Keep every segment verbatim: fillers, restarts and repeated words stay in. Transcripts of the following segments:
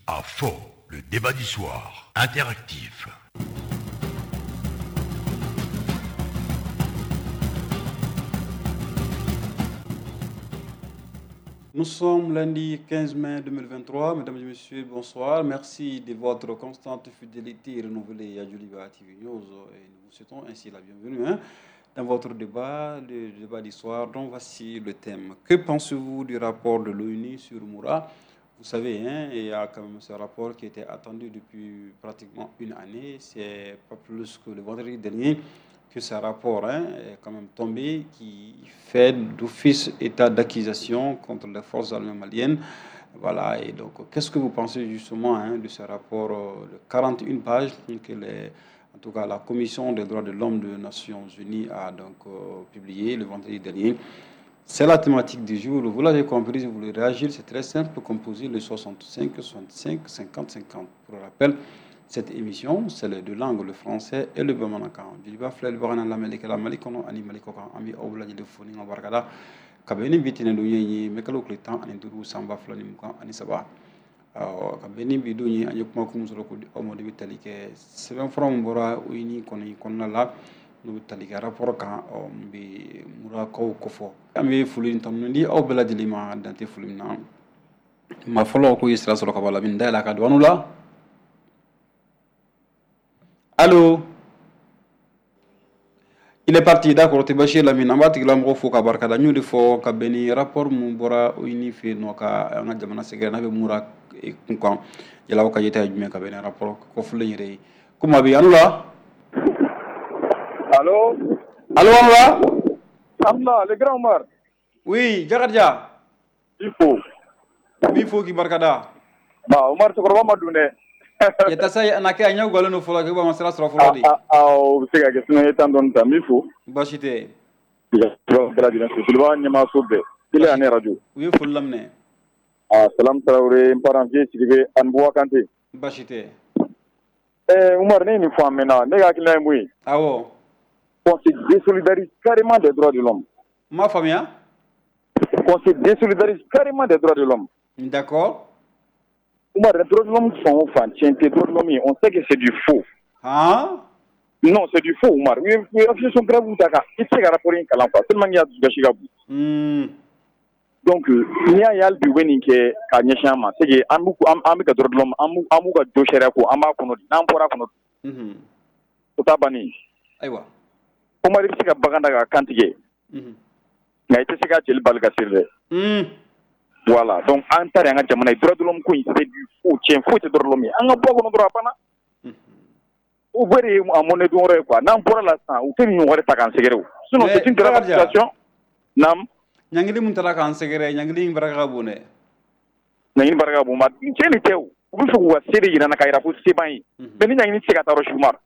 À faux, le débat du soir, interactif. Nous sommes lundi quinze mai deux mille vingt-trois. Mesdames et messieurs, bonsoir. Merci de votre constante fidélité renouvelée à Djoliba T V News. Et nous vous souhaitons ainsi la bienvenue hein, dans votre débat, le débat du soir. Donc voici le thème. Que pensez-vous du rapport de l'ONU sur Moura? Vous savez, hein, il y a quand même ce rapport qui était attendu depuis pratiquement une année. C'est pas plus que le vendredi dernier que ce rapport hein, est quand même tombé, qui fait d'office état d'accusation contre les forces armées maliennes. Voilà, et donc, qu'est-ce que vous pensez justement hein, de ce rapport de quarante et une pages que les, en tout cas la Commission des droits de l'homme des Nations Unies a donc euh, publié le vendredi dernier? C'est la thématique du jour. Vous l'avez compris, si vous voulez réagir, c'est très simple. Composez le soixante-cinq, soixante-cinq, cinquante, cinquante. Pour rappel, cette émission, c'est les deux langues, le français et le bamanakan. Je vais faire le barana la melike la malikono ani malikoka ami awla de foni ngabarkada. Kabeni bitine do yenyi mekalo kletan ani duru samba flani mukan ani saba. Kabeni bidu ni ani kuma kum solo ko omo de bitalike seven from bora uini koni konna la no talika rapport kan o mbi mura ko ko fo ambe fulin tan ndi aw bela dilima dante fulina ma folo ko isra solo ka bala bin dala ka donula. Allô? Il est parti, d'accord. Tibachir Lamine, on va te dire que faut qu'abarka da nyudi fo ka beni rapport mu bora uini fi no ka nga jamana segre na be mura kunkan yala ka yeta jume ka beni rapport ko fulin re kuma bi anula. Allô? Allô, Amra? Amna, le grand Omar. Oui, Jakarja. Il faut. Il faut qu'il barkada. Bah, Omar, tu crois pas m'adouner. Ya tasa ya nake anya ugalo no fola ke ba masala sura fola di. Ah ah, o sega ke sino etan don ta mi faut. Bashite. Ya, bro, bela dina ko silva nyama sobe. Ile ane radio. Oui, fullam ne. Ah, salam Traoré, parent vie sidibe an bo kante. Bashite. Eh, Omar ne ni fo amena, ne ga kila mui. Awo. On se désolidarise carrément des droits de l'homme. Ma famille? On se désolidarise carrément des droits de l'homme. D'accord. Omar, les droits de l'homme sont enfin, tiens, les droits de l'homme, on sait que c'est du faux. Hein? Non, c'est du faux, Omar. Oui, oui, oui, sont graves, il s'est rapporté un calampa. Tellement il y a du gâchigabou. Donc, il y a yal du winning qui est à Nyashama. C'est que Amou, Amou, droit de l'homme, Amou, Amou, Dosherako, Amakono, Nampora Kono. Otabani. Aïwa. Omar, il s'est baganda kantige. Il a été ségat, il balgasiré. Voilà, donc en tant que jamana droit de l'homme c'est du faux, tiens faux c'est droit de l'homme. On a pas qu'on droit pas na. Ou very à monnaie d'or quoi. N'en pour l'instant, ou t'es une ta kan segere. Sinon c'est une grave situation. Nam. Nyangili muntara kan segere, nyangili baraka bune. Nyangili baraka buma. Tiens le teu. Ou fautว่าsérie ina na kaira fu sebai. Mais ni nyangili sega taro shumar.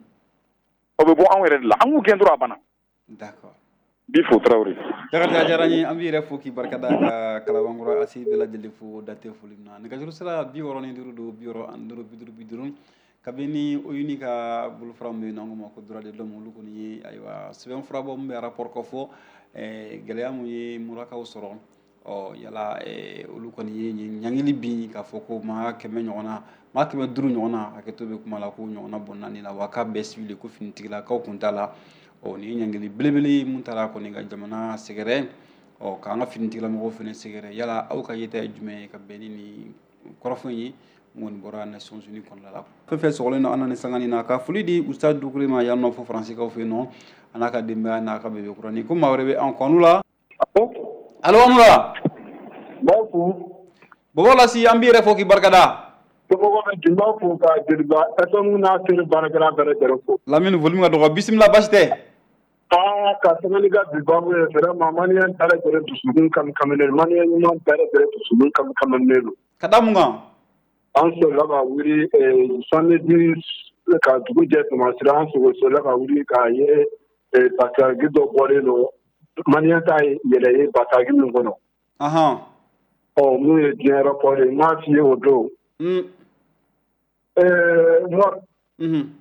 O be bo an wéré la. An ku droit bana. D'accord. Bifo Traoré. Jakarta jarani ambi refu ki barkada ka kalawangura asi bela jeli fu date fulimna ne gajuru sala bi woro ni duru do bi woro anduru biduru biduru kabeni o unika bul frambe nango mako droit de l'homme lu ko ni aywa seben frabo mbe rapport ko fo e geleamu yi muraka usoro o yala e lu ko ni nyangili bi ka foko ma keme nyona ma keme duru nyona aketo be kuma la ko nyona bonnani la waka beswile ko finitila ka kuntala o ni nyangili belebele muntara ko ni ga jamana segere o ka nga finitila mo fene segere yala aw ka yeta jume ka beni ni korofon yi mon bora Nations Unies kon la fe fe so leno anane sangani na ka fulidi ustad dukri ma yanno fo français ka fe non anaka de ma na ka be ko ni ko mawrebe en konula allo onula Bafu. bo wala si ambire fo ki barkada to ko ko jumba fu ka dirba tasonu na sir barkada bere derko lamine volume do bismillah bashte ah ka tangani ga bibabu e fera mamani an tare dere dusun kam kamene mani an non tare dere dusun kam kamene kadamu nga an so la ba wuri e sanne di ka dugu je to masira an so so la ba wuri ka ye e bata gido bore no mani an tai yele e bata gido ngono aha o mu e dinero pore ma fi o do mm eh mo mhm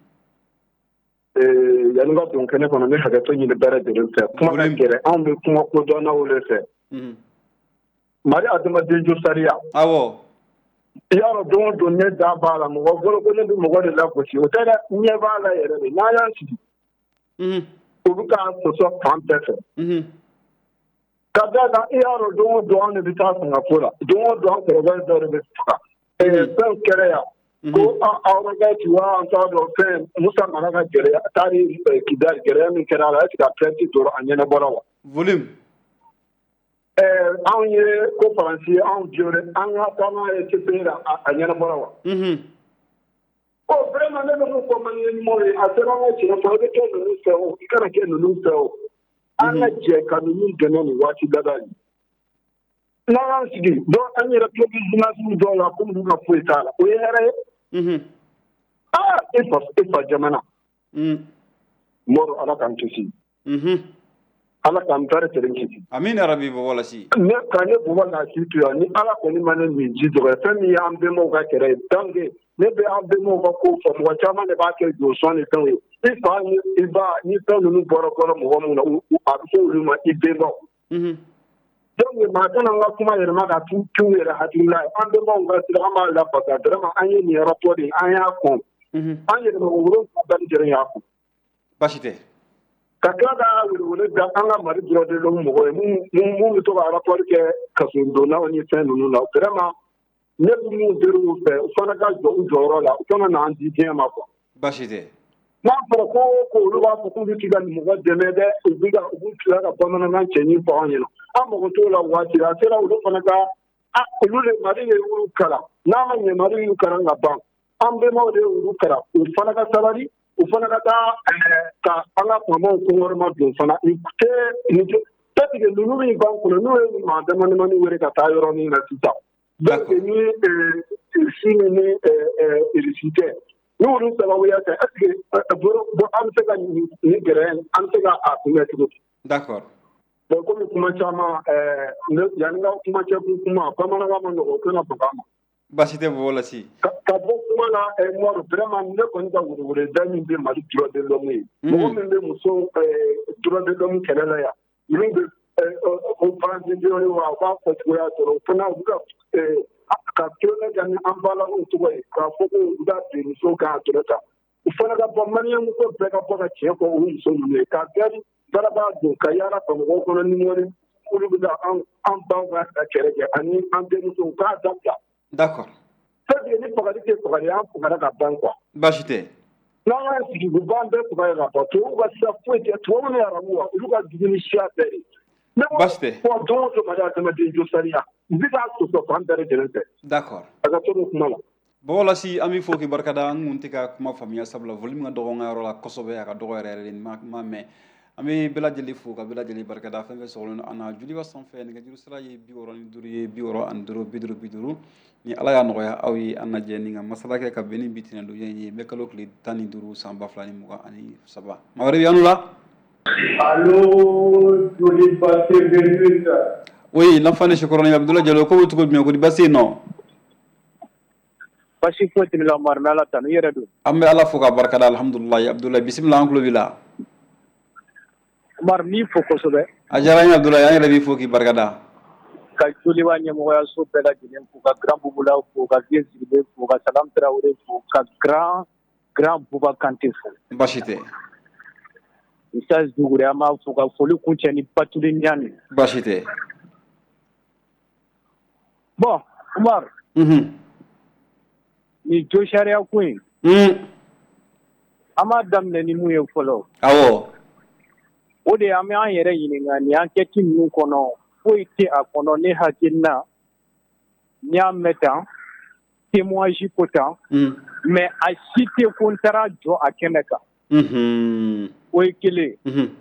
eh yanga don kene kono ne haga to nyine bare de fe kuma kere an be kuma ko do na wole fe mhm mari adama de jo saria awo yaro don don ne da ba la mo goro ko ne du mo goro la ko si o tara nye ba la yere ni na ya si mhm o ka so so pampefe mhm kada da yaro don don ne bita ko na fura don don ko ba da re bita eh ben kere ya ko a awra ga ti wa an ta do fen musa mara ga kere tari kidar kere mi kera la ti ka prenti to anyene borawa volume an ye ko faransi an jore an ka kama ye tepera a nyana borawa mhm o vraiment ne no ko man ni mo a sera ma ci ko de ke no se o kana ke no se o an na je ka no ni gana ni wati dada ni na ran sigi do an ye rapio business ni do la ko mu ka fuita la o yere mhm ah e fa e fa jamana mhm moro ala kan tusi mhm ala kan tare tere kiti amin ya rabbi bo wala si ne kane bo wala si tu ya ni ala ko ni manen mi ji do fa mi ya ambe mo ga kere dange ne be ambe mo ga ko fo wa chama ne ba ke do so ne tan e fa ni e ba ni tan nu boro ko mo mo na u a so lu ma i be mo mhm dange ma tan nga kuma yere ma ga tu tu yere hadilla ambe mo ga ti ma la ba ga dra ma anye ni rapport ni anya ko mhm anye mo wuro ka ban jere ya ko bashite kakada wele da an ka mari dɔrɔn de lo mɔgɔ ye mun mun bɛ to ka rapport kɛ kasondonnaw ni fɛn ninnu na vraiment ne bɛ mun deri u fɛ u fana ka jɔ u jɔyɔrɔ la u kana n'an di diɲɛ ma quoi. baasi tɛ. n'a fɔra ko ko olu b'a fɔ k'u bɛ k'i ka mɔgɔ dɛmɛ dɛ u bɛ ka u bɛ tila ka bamanankan cɛɲi fɔ an ɲɛna an mago t'o la waati la a sera olu fana ka a olu de mali ye olu kalan n'a ma ɲɛ mali y'u kalan ka ban an bɛnbaw de ye olu kalan u fana ka sabali. u fana ka taa ka an ka faamaw kɔngɔrɔma don fana tɛ tigɛ ninnu min ban kɔnɔ n'u ye maa dama damani wele ka taa yɔrɔ min na sisan donc ni irisi ni irisi tɛ n'olu sababuya tɛ est ce que an bɛ se ka ni gɛrɛ an bɛ se ka a kunbɛn cogo di. d'accord. bon komi kuma caman yanni ka kuma cɛ kun kuma bamanankan ma nɔgɔ o tɛna bɔn a ma. baasi tɛ bɔ la si. ka bɔ kuma na mɔri vraiment ne kɔni ka wele da min bɛ mali droit de l'homme ye mɔgɔ min bɛ muso droit de l'homme kɛlɛ la yan minnu bɛ o faransi jɔli wa u b'a fɔ cogoya sɔrɔ o fana u ka ka tulonkɛ kɛ ni an balakaw tɔgɔ ye k'a fɔ ko u ka bin musow kan ka tɔrɔ ta u fana ka bɔ maliyɛn muso bɛɛ ka bɔ ka tiɲɛ fɔ o muso ninnu ye ka gari baraba don ka yaala bamakɔ kɔnɔ ni mɔri olu bɛ ka an baw ka kɛlɛ kɛ ani an denmusow k'a dabila. d'accord. c'est ni fagali tɛ fagali an fagara ka ban quoi. baasi tɛ. n'an y'an sigi u b'an bɛɛ faga ka ban tubabu ka sira foyi tɛ tubabu ni arabu wa olu ka dugu ni siya bɛɛ de. baasi tɛ. fɔ don o don mali adamaden jo sariya u bɛ k'a sɔsɔ fan bɛɛ lajɛlen fɛ. d'accord. a ka to ni kuma la. bon wala si an bɛ fɔ k'i barikada an kun tɛ ka kuma faamuya sabula volume ka dɔgɔ n ka yɔrɔ la kosɛbɛ a ka dɔgɔ yɛrɛ yɛrɛ de ma mɛn an bɛ bɛɛ lajɛlen fo ka bɛɛ lajɛlen barikada fɛn fɛn sɔgɔlen an na joliba sanfɛ nɛgɛjuru sira ye bi wɔɔrɔ ni duuru ye bi wɔɔrɔ ani duuru bi duuru bi duuru ni ala y'a nɔgɔya aw ye an lajɛ ni ka masala kɛ ka bɛn ni bi tɛnɛ don ye n bɛ kalo tile tan ni duuru san ba fila ni mugan ani saba maa wɛrɛ bɛ yan la. allo joliba tv oui l'enfant de Chekoroни Abdoulaye Diallo ko cogo jumɛn ko di basi yen nɔ. basi foyi tɛ ne la Umar mais ala ta ni yɛrɛ don. an bɛ ala fo ka barikada alhamdulilayi Abdoulaye bisimila an tulo b'i la. Umar n'i fo kosɛbɛ. a diyara n ye Abdoulaye an yɛrɛ b'i fo k'i barikada. ka joliba ɲɛmɔgɔyaso bɛɛ lajɛlen fo ka grand bubula fo ka vieux sigilen fo ka salam tarawele fo ka grand grand buba kante fo. baasi tɛ. isa zugure an b'a fo ka foli kuncɛ ni batuli ɲani. baasi tɛ. bon Umar. unhun. ni jo sariya ko in. un. an b'a daminɛ ni mun ye fɔlɔ. awɔ. o de an bɛ an yɛrɛ ɲininka ni enquête ninnu kɔnɔ foyi tɛ a kɔnɔ ne hakilina n'i y'a mɛn tan témoignage ko tan mais a si tɛ ko n taara jɔ a kɛnɛ kan. o ye kelen.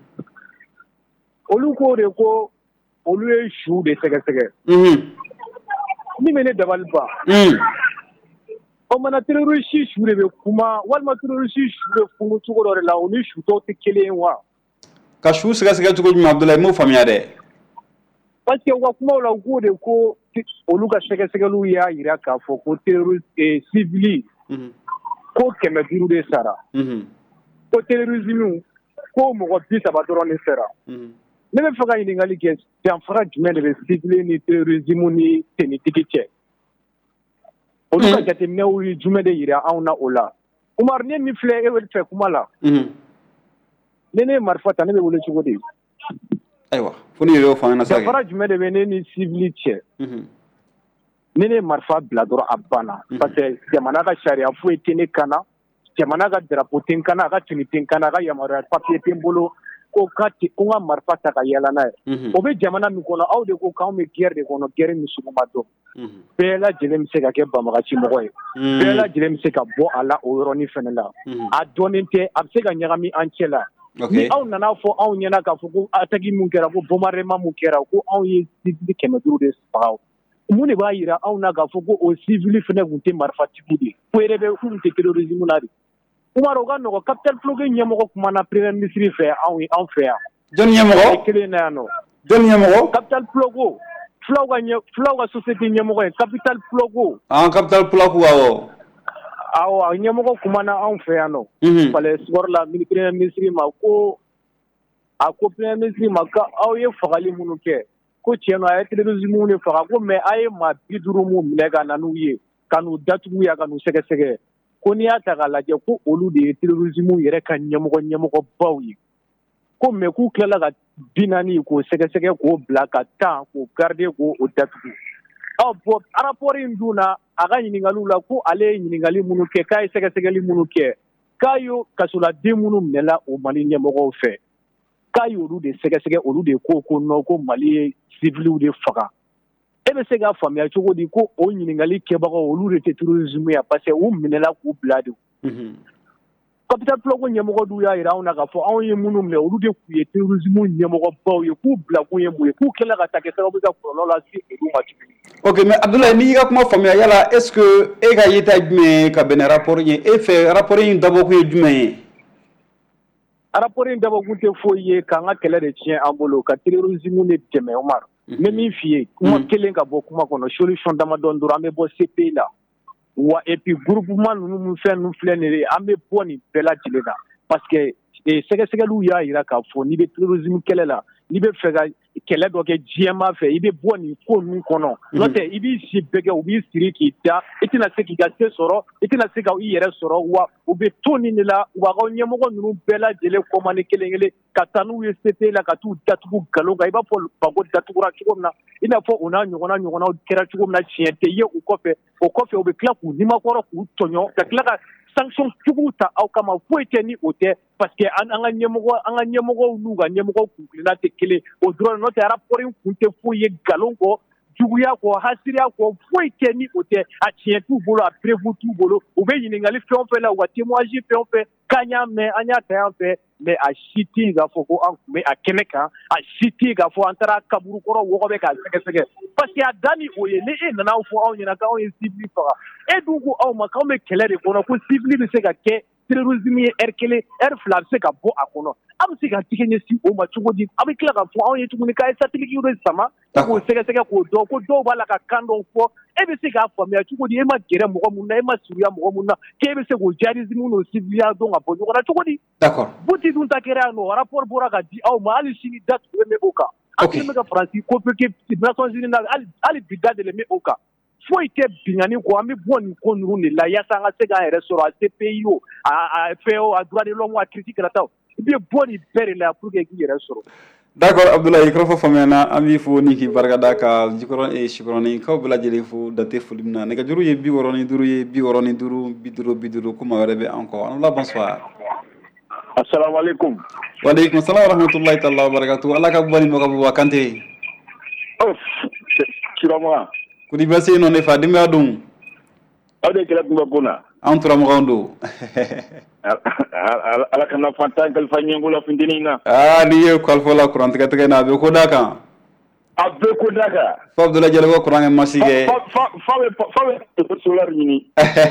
olu ko de ko olu ye su de sɛgɛsɛgɛ. min bɛ ne dabali ban. o mana terroriste su de bɛ kuma walima terroriste su bɛ funu cogo dɔ de la o ni su tɔw tɛ kelen ye wa. ka su sɛgɛsɛgɛ cogo jumɛn Abdoulaye m'o faamuya dɛ. parce que u ka kumaw la u ko de ko olu ka sɛgɛsɛgɛliw y'a jira k'a fɔ ko terroriste civil ko kɛmɛ duuru de sara. ko terrorisme ko mɔgɔ bi saba dɔrɔn de sara. ne bɛ fɛ ka ɲininkali kɛ danfara jumɛn de bɛ civil ni terrorisme ni tenitigi cɛ. olu ka jateminɛw ye jumɛn de yira anw na o la Umar ne min filɛ e wele fɛ kuma la ne ne ye marifa ta ne bɛ wele cogo di ayiwa fo ni yɛrɛ fanga na sa fara jumɛn de bɛ ne ni civil cɛ ne ne marifa bila dɔrɔn a banna parce que jamana ka sariya foyi tɛ ne kana jamana ka drapeau tɛ n kana a ka tuni tɛ n kana a ka yamaruya papier tɛ n bolo ko ka ko n ka marifa ta ka yala n'a ye o bɛ jamana min kɔnɔ aw de ko k'anw bɛ guerre de kɔnɔ guerre min sugu ma dɔn bɛɛ lajɛlen bɛ se ka kɛ banbagaci mɔgɔ ye bɛɛ lajɛlen bɛ se ka bɔ a la o yɔrɔnin fana la a dɔnnen tɛ a bɛ se ka ɲagami an cɛ la ni aw nana fɔ anw ɲɛna k'a fɔ ko attaque mun kɛra ko bombardement mun kɛra ko anw ye civil kɛmɛ duuru de faga mun de b'a yira anw na k'a fɔ ko o civil fana tun tɛ marifatigiw de ko yɛrɛ bɛ kun tɛ terrorisme na de Umar o ka nɔgɔ capitaine Flogue ɲɛmɔgɔ kumana premier ministre fɛ anw anw fɛ yan jɔn ɲɛmɔgɔ kelen na yan nɔ jɔn ɲɛmɔgɔ capitaine Flogue fulaw ka fulaw ka société ɲɛmɔgɔ ye capitaine Flogue ah capitaine Flogue awɔ awɔ ɲɛmɔgɔ kumana anw fɛ yan nɔ fallait sport la premier ministre ma ko a ko premier ministre ma ka aw ye fagali minnu kɛ ko tiɲɛ na a ye terrorisme de faga ko mais a ye maa bi duuru mun minɛ ka na n'u ye ka n'u datugu ya ka n'u sɛgɛsɛgɛ ko n'i y'a ta k'a lajɛ ko olu de ye terrorisme yɛrɛ ka ɲɛmɔgɔ ɲɛmɔgɔbaw ye ko mais k'u tilala ka bi naani k'o sɛgɛsɛgɛ k'o bila ka tan k'o garder k'o datugu ɔ bɔn rapport in dun na a ka ɲininkaliw la ko ale ye ɲininkali minnu kɛ k'a ye sɛgɛsɛgɛli minnu kɛ k'a ye kasoladen minnu minɛla o Mali ɲɛmɔgɔw fɛ k'a ye olu de sɛgɛsɛgɛ olu de ko ko non ko Mali ye civiliw de faga e bɛ se k'a faamuya cogo di ko o ɲininkali kɛbagaw olu de tɛ terrorisme ya parce que u minɛla k'u bila de capitaine Flogue ɲɛmɔgɔ dun y'a yira anw na k'a fɔ anw ye minnu minɛ olu de tun ye terrorisme ɲɛmɔgɔbaw ye k'u bila kun ye mun ye k'u kɛlen ka taa kɛ sababu ka kɔlɔlɔ lase olu ma tuguni. ok mais Abdoulaye n'i ka kuma faamuya yala est ce que e ka yeta jumɛn ye ka bɛn ni rapport ye e fɛ rapport in dabɔkun ye jumɛn ye. rapport in dabɔkun tɛ foyi ye k'an ka kɛlɛ de tiɲɛ an bolo ka terrorisme de dɛmɛ Umar. n bɛ min f'i ye kuma kelen ka bɔ kuma kɔnɔ solution damadɔni dɔrɔn an bɛ bɔ C P I la wa et puis groupement ninnu ni fɛn ninnu filɛ nin ye an bɛ bɔ nin bɛɛ lajɛlen na parce que sɛgɛsɛgɛliw y'a yira k'a fɔ n'i bɛ terrorisme kɛlɛ la n'i bɛ fɛ ka kɛlɛ dɔ kɛ diɲɛma fɛ i bɛ bɔ nin ko ninnu kɔnɔ n'o tɛ i b'i si bɛɛ kɛ u b'i siri k'i da i tɛna se k'i ka se sɔrɔ i tɛna se ka i yɛrɛ sɔrɔ wa u bɛ to nin de la wa ka ɲɛmɔgɔ ninnu bɛɛ lajɛlen commandé kelen kelen ka taa n'u ye C P I la ka t'u datugu nkalon kan i b'a fɔ Bako datugura cogo min na i n'a fɔ o n'a ɲɔgɔnna ɲɔgɔnnaw kɛra cogo min na tiɲɛ tɛ ye u kɔfɛ o kɔfɛ u bɛ tila k'u nimakɔrɔ k'u tɔɲɔ ka tila ka sanction juguw ta aw kama foyi tɛ ni o tɛ parce que an ka ɲɛmɔgɔ an ka ɲɛmɔgɔw n'u ka ɲɛmɔgɔw kunkilenna tɛ kelen o dɔrɔn n'o tɛ rapport in kun tɛ foyi ye nkalon kɔ juguya kɔ hasiriya kɔ foyi tɛ ni o tɛ a tiɲɛ t'u bolo a preuve t'u bolo u bɛ ɲininkali fɛn o fɛn la u ka témoignage fɛn o fɛn k'an y'a mɛn an y'a ta yan fɛ mais a si tɛ yen k'a fɔ ko an tun bɛ a kɛnɛ kan a si tɛ yen k'a fɔ an taara kaburu kɔrɔ wɔgɔ bɛ k'a sɛgɛsɛgɛ parce que a dan ni o ye ni e nana fɔ anw ɲɛna k'anw ye civil faga e dun ko aw ma k'anw bɛ kɛlɛ de kɔnɔ ko civil bɛ se ka kɛ terrorisme ye heure kelen heure fila a bɛ se ka bɔ a kɔnɔ a bɛ se ka tigɛ ɲɛsin o ma cogo di a bɛ tila ka fɔ anw ye tuguni k'a ye satellite de sama k'o sɛgɛsɛgɛ k'o dɔn ko dɔw b'a la ka kan dɔw fɔ e bɛ se k'a faamuya cogo di e ma gɛrɛ mɔgɔ mun na e ma surunya mɔgɔ mun na k'e bɛ se k'o djihadisme n'o civiliya dɔn ka bɔ ɲɔgɔn na cogo di. d'accord Buti dun ta kɛra yan nɔ rapport bɔra ka di aw ma hali sini date bɛ mɛn o kan. an tun bɛ ka Faransi convoqué Nations Unies na hali bi date de mɛn o kan. foyi tɛ binkani kɔ an bɛ bɔ nin ko ninnu de la yaasa an ka se k'an yɛrɛ sɔrɔ a C P I o a fɛn o a droit de l'homme a critique kɛrɛta o i bɛ bɔ nin bɛɛ de la pour que k'i yɛrɛ sɔrɔ. d'accord Abdoulaye i kɔrɔfɔ faamuyana an b'i fo ni k'i barikada ka jikɔrɔ sikɔrɔni kaw bɛɛ lajɛlen fo dante foli min na nɛgɛjuru ye bi wɔɔrɔ ni duuru ye bi wɔɔrɔ ni duuru bi duuru bi duuru ko maa wɛrɛ bɛ an kɔ an la bonsoir. Assalamualaikum. Waalaikum salam warahmatullahi ta'ala wabarakatuh. Ala ka bɔ ni mɔgɔ bɔ Kante. Oh, Kirama. Kudi basi no ne fa dimba dum. Aw de kɛlɛ tun bɛ kun na. An tura mɔgɔw don. Ala kana fantan kalifa ɲɛngo la funteni na. Ah, ni ye kalifa la kuran tigɛ tigɛ na a bɛ ko da kan. A bɛ ko da kan. Fa Abdoulaye Jalo ko kuran kɛ masi kɛ. Fa fa fa bɛ solar ɲini.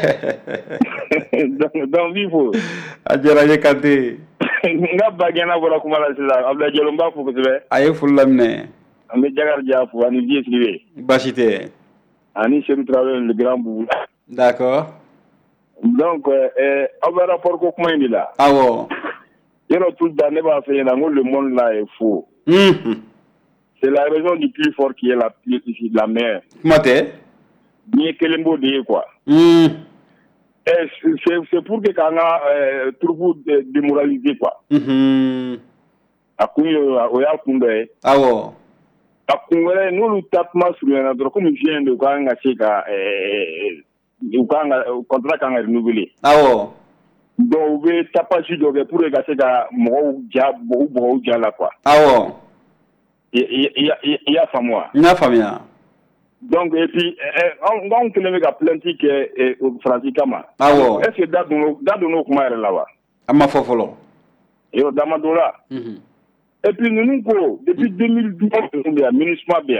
Donc bi fo. A diyara ye Kante. N ka bagɛna bɔra kuma la sisan Abdoulaye Jalo n b'a fo kosɛbɛ. A ye foli laminɛ. An bɛ Jakarija fo ani Vieux Sidibé. Basi tɛ. Ani Seydou Traoré le grand boubou. D'accord. Donc euh aw bɛ rapport ko kuma in de la. Awɔ. Yɔrɔ tout da ne b'a fɛ ɲɛna n ko le monde là est faux. Unhun. C'est la raison du plus fort qui est la plus la meilleure. Kuma tɛ. ni kelembo de quoi. Mm. Et c'est c'est pour que quand on trouve démoralisé quoi. Mhm. Akuyo oya kunde. Awo. Akunwere nous tapement sur un endroit comme vient de quand on a cheka eh quand contrat quand renouvelé. Awo. Donc we tapaji doge pour que cheka mo ja bo bo ja la quoi. Awo. Il y a il y a famoi. Na famia. Donc et puis on on que le gars planti que au Francis Kama. Awo. Est-ce que dado dado no kuma là bas. Ama fofolo. Et au Damadola. Mhm. Et puis nous nous depuis deux mille douze on est ministre bien.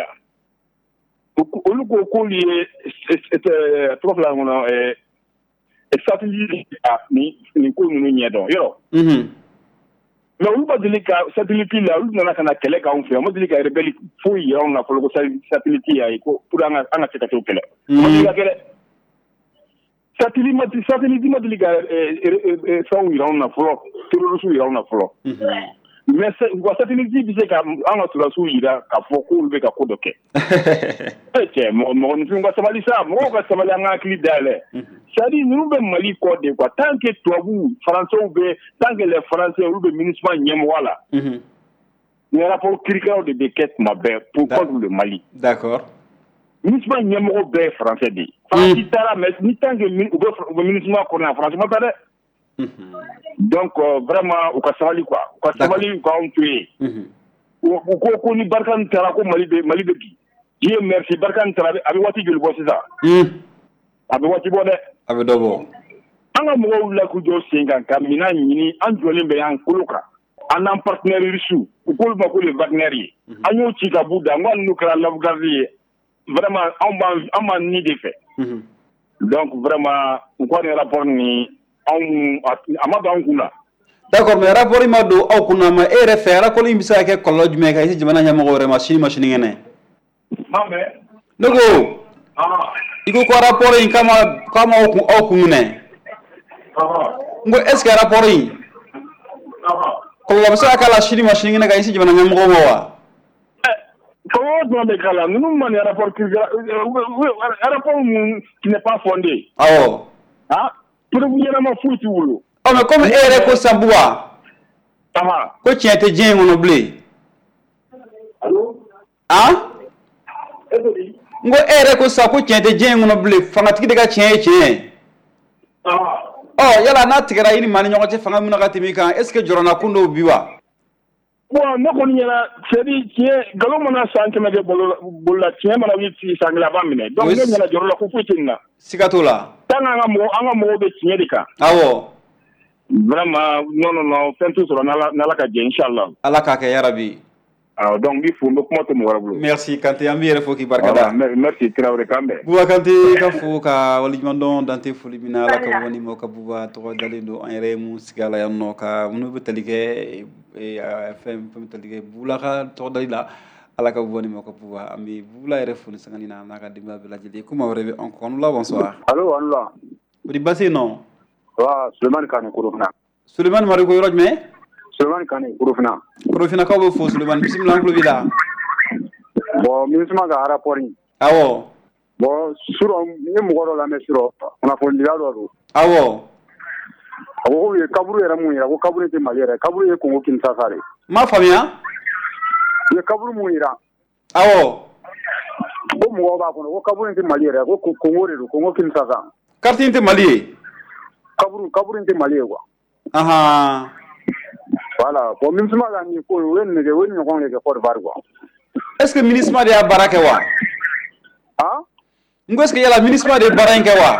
Au lieu qu'on lié c'était trop là on est satellite à ni ni ko nous n'y donc yo. Mhm. Mais on va dire que satellite là on n'a kana kele ka on fait on dit que rebelle faut y on a pour le satellite ya ko pour anga anga teka to kele. On dit que satellite ma satellite ma dit que ça on y on a pour terrorisme y on a pour. Mais c'est satellite dit que on a tout la sous ira ka foko le ka ko doke. Eh mon mon nous va samali ça mon va samali anga cli d'aller. C'est-à-dire nous be mali ko de quoi tant que toi vous français ou be tant que les français ou be ministre nyemwala. Mhm. Il y a rapport criquet de déquête ma be pour contre le Mali. D'accord. Ministre nyemwo be français dit. Français tara mais ni tant que le ministre ko na français ma tare. Donc euh, vraiment au kasali quoi au kasali quoi on tué au ko ko ni barkan tara ko Mali be Mali be bi Dieu merci barkan tara abi wati jul bo ça abi wati bo de abi dobo anga mo la ku jo singa kamina nyini an jole be an kuluka an en partenaire risu ko ko ba ko le partenaire anyo ci ka buda ngon nu kra la gardi vraiment on va on va ni des faits donc vraiment ko ni rapport ni d'accord mais rapport ma do aw kuna ma e refera ko limbi sa ke kollo jume kay ci jamana nyam go re machine machine ngene mambe dogo ah iko ko rapport in kama kama aw ku ngene ah ngo est ce que rapport in ah kollo sa kala machine machine ngene kay ci jamana nyam go wa comment on me kala nous man rapport qui rapport qui n'est pas fondé ah ah pour vous y ma foutu wulu oh mais comme ere ko sabua aha ko tiente jengo no blé allô ah ngo ere ko sa ko tiente jengo no blé fanga tiki daga tien tien ah oh yala na tigara ini mani nyoko te fanga munaka timika est ce que jorona kundo biwa bon no ko nyala sedi tien galo mona sanke me de bolla tien mana wi ti sangla bamine donc ne nyala jorona ko futinna sikatola tanga nga mo anga mo be tien dika awo vraiment non non non fait tout sur nala nala ka je inshallah ala ka ke ya rabbi ah donc bi fu ko to mo wara blu merci kanté amire fo ki barkada merci traoré kambe buwa kanté ka fo ka wali mandon dante fuli bina la ka woni mo ka buwa to dalindo en remu sigala yanno ka munu be talike e fm fm talike bula ka to dalila ala ka woni mo ka buwa ami bula refu ni sangani na naka dimba be la jeli kuma rebe on kon la bonsoir allô Allah di basse non wa Suleiman Kane Kurufna Suleiman mari ko yorojme Suleiman Kane Kurufna Kurufna ka bo fo Suleiman bismillah ko bila bon ministre ga rapport ni awo bon suro ni mo goro la me suro on a fo ndira do awo awo ye kaburu era mu ira ko kaburu te malere kaburu ye ko kin sasare ma famia ye kaburu mu ira awo ko mo ba ko ko kaburu te malere ko ko ngore ko kin sasa carte te mali kaburu kaburu te malere quoi aha voilà bon ministre ga ni ko wen ne wen ne ko ne ko de var quoi est ce que ministre de ya barake wa ah ngo est ce que yala ministre de baranke wa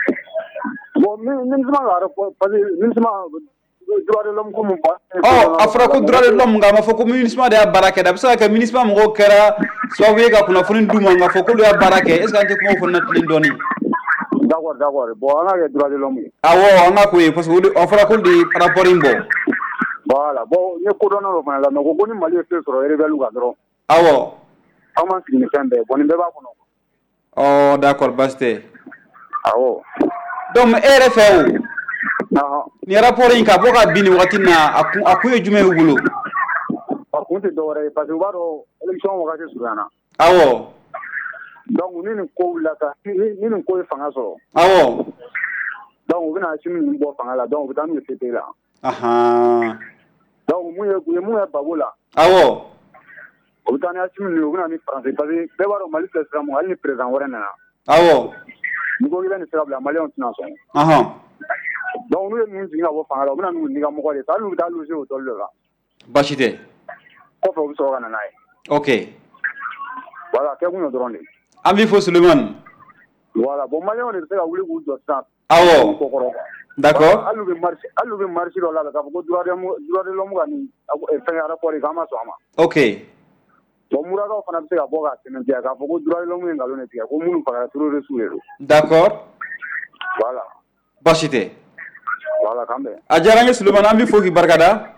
bon ministre ga rapport parce que ministre droit de l'homme ko mo ba oh afra ko droit de l'homme nga ma foko ministre de ya barake da bisa ka ministre mo kera so we ga kuna funin duma nga foko ya barake est ce que ante ko mo fonna tin doni d'accord d'accord bon on a le droit de l'homme awo on a ko parce que afra ko di rapport imbo voilà bon ne ko dono lo fana la no ko ni mali e so ere belu ga dro awo ama signi sembe boni be ba ko no oh d'accord baste awo donc ere few na ni rapport in ka boka bini wakati na aku aku e jume wulo ko te do re parce que waro election wakati surana awo donc ni ni ko la ka ni ni ko fanga so awo donc u bɛna Assimi ninnu bɔ fanga la donc u bɛ taa n'u ye C P I la ahan donc mun ye u ye mun ye Babo la awo u bɛ taa ni Assimi ninnu ye u bɛ na ni français parce que bɛɛ b'a dɔn Mali filɛ sira mun hali ni président wɛrɛ nana awo ni ko k'i bɛ nin sira bila maliyɛnw tɛna sɔn ahan donc n'u ye ninnu jigin ka bɔ fanga la u bɛ na n'u nika mɔgɔ de hali n'u bɛ taa loger hôtel de la baasi tɛ kɔfɛ u bɛ sɔrɔ ka na n'a ye ok voilà kɛ kun ye dɔrɔn de an b'i fo Sulemani voilà bon maliyɛnw de bɛ se ka wuli k'u jɔ sisan awo kɔkɔrɔ d'accord hali u bɛ marche hali u bɛ marche dɔ la k'a fɔ ko droit de droit de l'homme ka nin fɛn rapport k'an ma sɔn a ma ok bon murakaw fana bɛ se ka bɔ k'a sɛmɛntiya k'a fɔ ko droit de l'homme ye nkalon de tigɛ ko minnu fagara terroriste de don d'accord voilà baasi tɛ voilà kan bɛn a diyara n ye Sulemani an b'i fo k'i barikada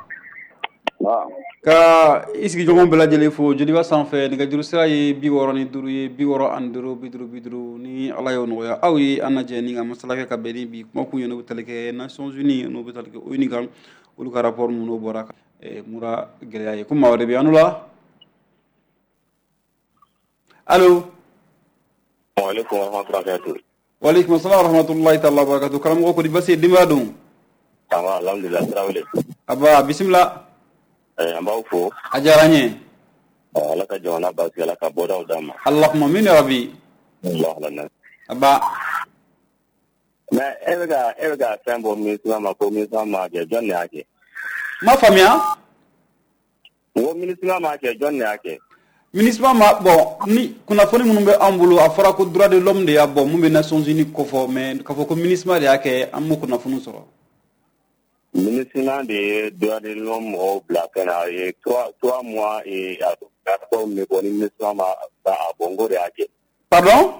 ka i sigiɲɔgɔnw bɛɛ lajɛlen fo joliba sanfɛ nɛgɛjuru sira ye bi wɔɔrɔ ni duuru ye bi wɔɔrɔ ani duuru bi duuru bi duuru ni ala y'o nɔgɔya aw ye an lajɛ ni ka masala kɛ ka bɛn ni bi kuma kun ye n'o bɛ tali kɛ Nations Unies n'o bɛ tali kɛ O N U kan olu ka rapport mun n'o bɔra mura gɛlɛya ye ko maa wɛrɛ bɛ yan la allo waaleykum warahmatullahi waaleykum assalam warahmatullahi ta'ala barakatuh karamɔgɔ kodi basi ye denbaya don awa alhamdulillah Tarawele aba bisimila an b'aw fo a diyara n ye ala ka jamana basigi ala ka bɔdaw d'an ma allahumma min ya rabbi aba mais e bɛ ka e bɛ ka fɛn bɔ ministre ma ko ministre ma kɛ jɔn de y'a kɛ ma faamuya n ko ministre ma kɛ jɔn de y'a kɛ ministre ma bon ni kunnafoni minnu bɛ an bolo a fɔra ko droit de l'homme de y'a bɔ mun bɛ Nations Unies kɔfɔ mais k'a fɔ ko ministre de y'a kɛ an m'o kunnafoni sɔrɔ ministre de ye droit de l'homme mɔgɔw bila fɛn na ye trois trois mois et a rapport min bɔ ni ministre ma a bɔ n ko de y'a kɛ pardon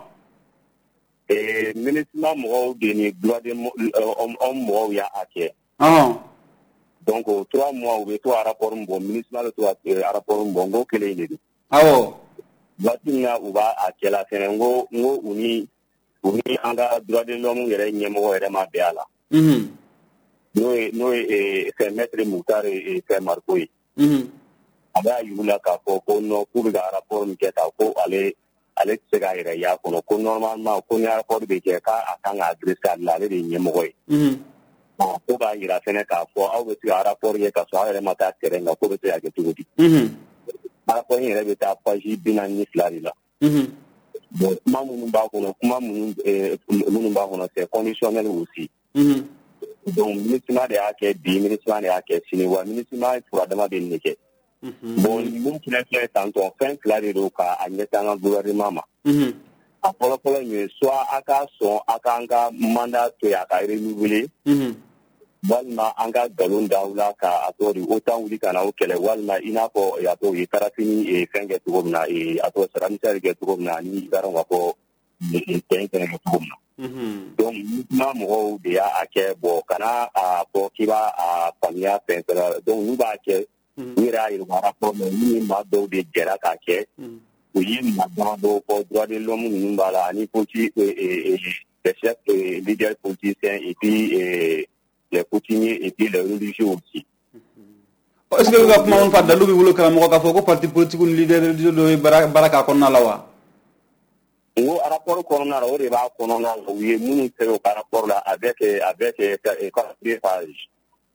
ee ministre mɔgɔw de ni droit de l'homme mɔgɔw y'a kɛ ɔhɔn donc o trois mois u bɛ to a rapport min bɔ ministre bɛ to a rapport min bɔ n ko kelen de don awɔ waati min na u b'a a kɛla fɛnɛ n ko n ko u ni u ni an ka droit de l'homme yɛrɛ ɲɛmɔgɔ yɛrɛ ma bɛn a la n'o ye n'o ye fɛn maître Mukutari fɛn Mariko ye a b'a yiru la k'a fɔ ko non k'u bɛ ka rapport min kɛ tan ko ale ale tɛ se k'a yɛrɛ y'a kɔnɔ ko normalement ko ni rapport bɛ kɛ k'a kan ka adressé ale la ale de ye ɲɛmɔgɔ ye ko k'a yira fɛnɛ k'a fɔ aw bɛ se ka rapport kɛ k'a sɔrɔ aw yɛrɛ ma taa terrain kan ko bɛ se ka kɛ cogo di rapport in yɛrɛ bɛ taa page bi naani ni fila de la bon kuma minnu b'a kɔnɔ kuma minnu minnu b'a kɔnɔ c'est conditionnel aussi donc ministre de y'a kɛ bi ministre de y'a kɛ sini wa ministre furadama bɛ nin kɛ bon mun fɛnɛ filɛ tantɔ fɛn fila de don ka a ɲɛsin an ka gouvernement ma a fɔlɔfɔlɔ min ye soit a ka sɔn a k'an ka mandat to yen a ka renouveler walima an ka nkalon da aw la ka a tɔgɔ di OTAN wuli ka na o kɛlɛ walima i n'a fɔ a tɔgɔ ye Karafini fɛn kɛ cogo min na a tɔgɔ sara misɛnnin kɛ cogo min na ni i ka dɔn k'a fɔ tɛn fɛnɛ kɛ cogo min na donc kuma mɔgɔw de y'a kɛ bon kana a fɔ k'i b'a a faamuya fɛn fɛn donc n'u b'a kɛ u yɛrɛ y'a yir'u ka rapport la ni maa dɔw de jɛra k'a kɛ u ye maa dama dɔw fɔ droit de l'homme ninnu b'a la ani politique les chefs leaders politiciens et puis les coutumiers et puis les religieux aussi. est-ce que ka kuma fa dalu bi wolo karamɔgɔ k'a fɔ ko parti politique ni leader religieux dɔ ye baara k'a kɔnɔna la wa n ko rapport kɔnɔna la o de b'a kɔnɔna la u ye minnu sɛbɛn o ka rapport la avec avec quatre pages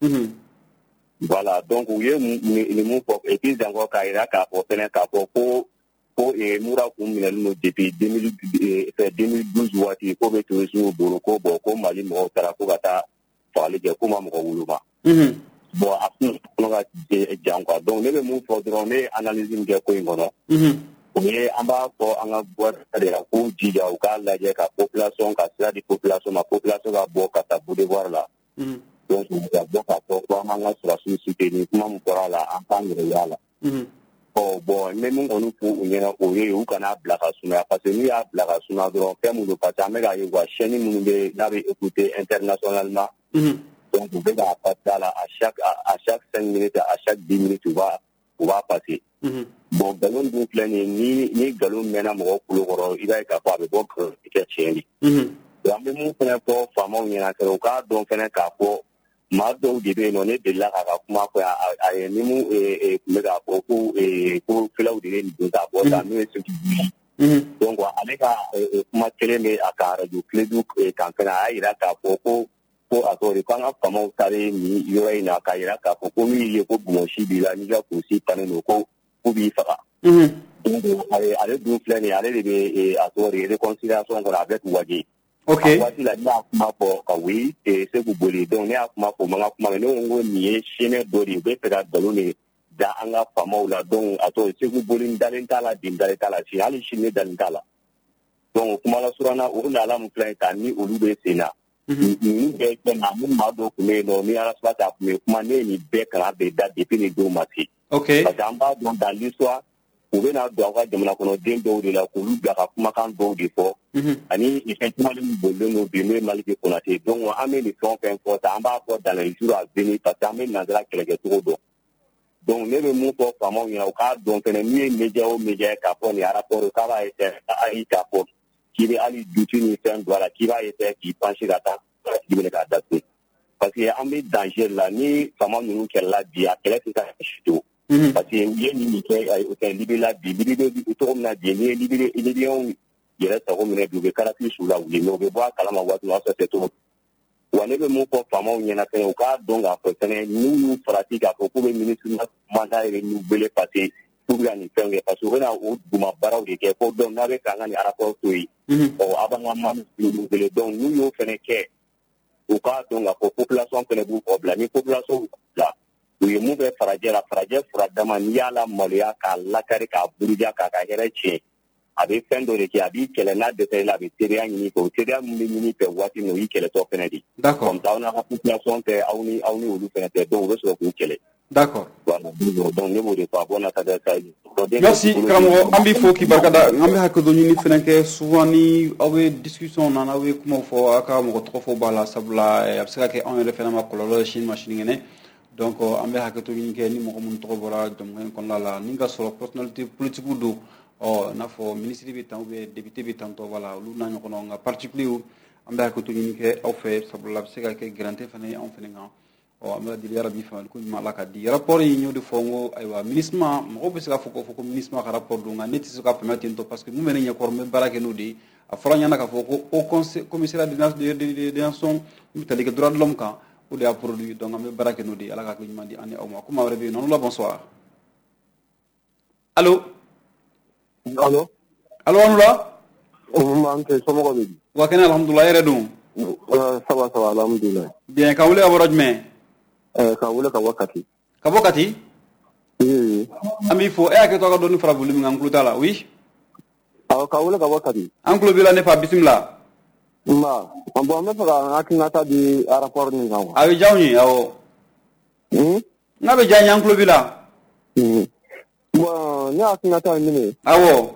voilà donc u ye mun fɔ et puis encore k'a yira k'a fɔ fɛnɛ k'a fɔ ko ko mura kun minɛlen don depuis deux mille douze waati ko bɛ tourisme bolo ko bon ko Mali mɔgɔw taara ko ka taa fagali kɛ ko ma mɔgɔ wuluba bon a kun kɔnɔ ka jan quoi donc ne bɛ mun fɔ dɔrɔn ne ye analyse min kɛ ko in kɔnɔ o ye an b'a fɔ an ka gouvernement de la k'u jija u k'a lajɛ ka population ka sira di population ma population ka bɔ ka taa boulevard la donc u ka bɔ k'a fɔ ko an b'an ka sɔrɔsiw soutenir kuma min fɔra a la an t'an yɛrɛ y'a la ɔ bon n bɛ min kɔni fɔ u ɲɛna o ye u kana bila ka sumaya parce que n'u y'a bila ka sumaya dɔrɔn fɛn min don parce que an bɛ k'a ye quoi chaîne minnu bɛ n'a bɛ écouter internationalement donc u bɛ k'a passer a la à chaque à chaque cinq minutes à chaque dix minutes u b'a u b'a passer bon nkalon dun filɛ nin ye ni ni nkalon mɛnna mɔgɔ kulo kɔrɔ i b'a ye k'a fɔ a bɛ bɔ nkalon kɛ tiɲɛ de donc an bɛ mun fɛnɛ fɔ faamaw ɲɛna kɛrɛ u k'a dɔn fɛnɛ k'a fɔ maa dɔw de bɛ yen nɔ ne delila k'a ka kuma fɔ a ye ni mun tun bɛ k'a fɔ ko ko filaw de ye nin don k'a bɔ tan n'o ye donc ale ka kuma kelen bɛ a ka radio Kiledu kan fana a y'a jira k'a fɔ ko ko a tɔgɔ de ko an ka faamaw taalen nin yɔrɔ in na k'a jira k'a fɔ ko min ye ko bɔnsi b'i la n'i ka kurusi tannen don ko k'u b'i faga. donc ale ale dun filɛ nin ye ale de bɛ a tɔgɔ de réconciliation kɔnɔ avec Wage. ok a waati la ne y'a kuma fɔ ka wuli Seku Boli donc ne y'a kuma fɔ man ka kuma mɛ ne ko n ko nin ye siɲɛ dɔ de ye u bɛ fɛ ka nkalon de da an ka faamaw la donc a tɔgɔ Seku Boli dalen t'a la den dalen t'a la si hali sini ne dalen t'a la donc kuma la suranna o nala mun filɛ ta ni olu bɛ sen na ninnu bɛɛ kɛ na mun maa dɔw tun bɛ yen nɔ ni ala sɔnna a tun bɛ kuma ne ye nin bɛɛ kalan bɛɛ da depuis nin don ma se ok parce que an b'a dɔn dans l'histoire u bɛna don aw ka jamana kɔnɔden dɔw de la k'olu bila ka kumakan dɔw de fɔ ani fɛn caman min bolilen don bi n'o ye Maliki Konate donc an bɛ nin fɛn o fɛn fɔ ta an b'a fɔ dans les jours à venir parce que an bɛ nanzara kɛlɛkɛcogo dɔn donc ne bɛ mun fɔ faamaw ɲɛna u k'a dɔn fɛnɛ min ye média o média ye k'a fɔ nin rapport k'a b'a essayer a yi k'a fɔ k'i bɛ hali dutu ni fɛn don a la k'i b'a essayer k'i pencher ka taa k'i minɛ k'a datugu parce que an bɛ danger la ni faama ninnu kɛlɛla bi a kɛlɛ tɛ se ka sito parce que u ye nin kɛ o kɛ Libi la bi Libi bɛ cogo min na bi n'i ye Libi Libiyɛnw yɛrɛ sago minɛ bi u bɛ karafili su la wuli mais u bɛ bɔ a kalama waati min o y'a sɔrɔ c'est trop wa ne bɛ mun fɔ faamaw ɲɛna fɛnɛ u k'a dɔn k'a fɔ fɛnɛ n'u y'u farati k'a fɔ k'u bɛ ministre mandat yɛrɛ n'u wele parce que k'u bɛ ka nin fɛn kɛ parce que u bɛna o duguma baaraw de kɛ ko donc n'a bɛ fɛ an ka nin rapport to yen ɔ a b'an ka maa min wele donc n'u y'o fɛnɛ kɛ u k'a dɔn k'a fɔ population fɛnɛ b'u kɔ bila ni population bila u ye mun bɛ farajɛ la farajɛ fura dama n'i y'a la maloya k'a lakari k'a buruja k'a ka hɛrɛ tiɲɛ a bɛ fɛn dɔ de kɛ a b'i kɛlɛ n'a dɛsɛ la a bɛ teriya ɲini fɛ o teriya min bɛ ɲini fɛ waati min o y'i kɛlɛtɔ fɛnɛ de comme ça aw n'a ka population tɛ aw ni aw ni olu fɛnɛ tɛ donc u bɛ sɔrɔ k'u kɛlɛ. d'accord voilà donc ne b'o de fɔ a bɔ na ka da sa ye. merci karamɔgɔ an b'i fɔ k'i barikada an bɛ hakɛ dɔ ɲini fɛnɛ kɛ souvent ni aw bɛ discussion na n'aw ye kumaw fɔ aw ka mɔgɔ tɔgɔ fɔ b'a la sabula a bɛ se ka kɛ anw yɛrɛ fɛnɛ ma kɔlɔlɔ ye sini ma sinikɛnɛ donc an bɛ hakɛ to ɲini kɛ ni mɔgɔ minnu tɔgɔ bɔra jamana in kɔnɔna la ni ka sɔrɔ personnalité politique don ɔ n'a fɔ ministre bɛ tan ou bien député bɛ tan tɔ voilà olu n'a ɲɔgɔnnaw nka particulier an bɛ hakɛ to ɲini kɛ aw fɛ sabula a bɛ se ka kɛ gɛrɛntɛ fana ye anw fana kan ɔ an bɛ deli yarabi faamuyali ko ɲuman ala ka di rapport in y'o de fɔ n ko ayiwa ministre mɔgɔw bɛ se k'a fɔ k'o fɔ ko ministre ka rapport don nka ne tɛ se ka faamuya ten tɔ parce que mun bɛ ne ɲɛkɔrɔ n bɛ baara kɛ n'o de ye a fɔra ɲɛna k'a fɔ ko au commissariat des nations n bɛ tali kɛ droit de l'homme kan o de y'a produit donc an bɛ baara kɛ n'o de ye ala ka hakili ɲuman di an ni aw ma ko maa wɛrɛ bɛ yen nɔ la bonsoir allo allo allo an la an tɛ somɔgɔ bɛ di wa kɛnɛ alhamdulilah yɛrɛ don saba saba alhamdulilah bien ka wele ka bɔ yɔrɔ jumɛn ka wele ka bɔ Kati ka bɔ Kati an b'i fɔ e hakɛ to a ka dɔɔni fara volume kan n tulo t'a la oui awɔ ka wele ka bɔ Kati an tulo b'i la ne fa bisimila nba bon n bɛ fɛ ka hakilinata di rapport nin kan a bɛ diya anw ye awɔ n'a bɛ diya an ye an tulo b'i la bon ne hakilinata ye min ye awɔ